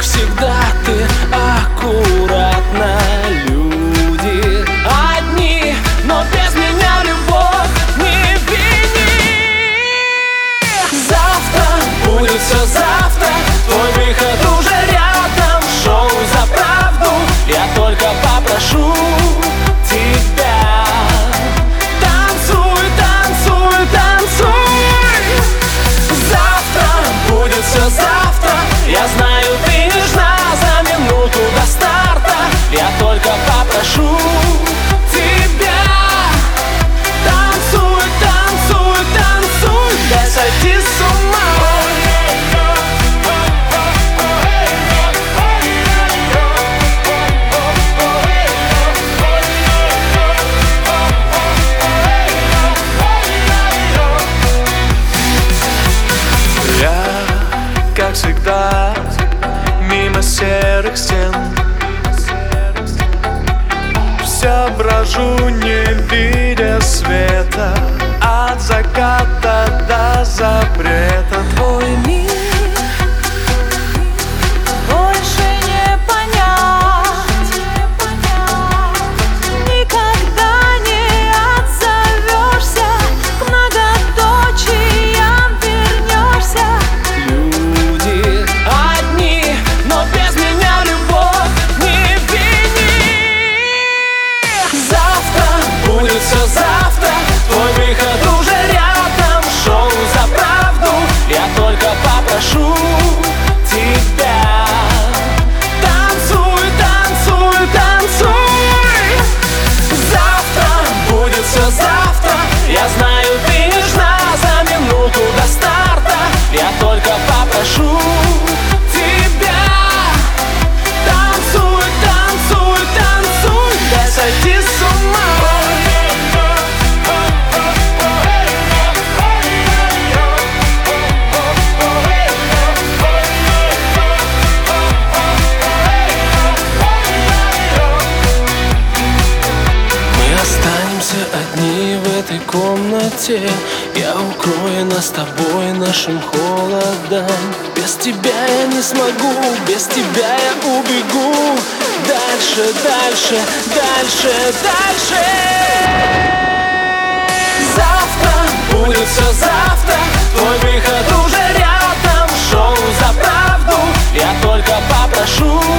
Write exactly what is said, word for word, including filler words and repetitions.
всегда ты аккуратна. Люди одни, но без меня любовь не вини. Завтра будет все завтра, твой выход уже рядом. Шоу за правду, я только попрошу тебя. Танцуй, танцуй, танцуй. Завтра будет все завтра, я знаю, ты нежна за минуту до старта. Я только попрошу тебя. Танцуй, танцуй, танцуй, дай сойти с ума. Я, как всегда, мимо серых стен все брожу, не видя света. От заката до запрета Твой мир больше не понять, никогда не отзовешься, к многоточиям вернешься. Люди одни, но без меня любовь не вини. Завтра будет все завтра, твой выход уже рядом. Шоу за правду, я только попрошу тебя. Танцуй, танцуй, танцуй. Завтра будет все завтра, я знаю, ты нежна за минуту до старта. Я только попрошу тебя. Танцуй, танцуй, танцуй, дай сойти с ума. Останемся одни в этой комнате, я укрою нас с тобой нашим холодом. Без тебя я не смогу, без тебя я убегу. Дальше, дальше, дальше, дальше. Завтра будет все завтра, твой выход уже рядом. Шоу за правду, я только попрошу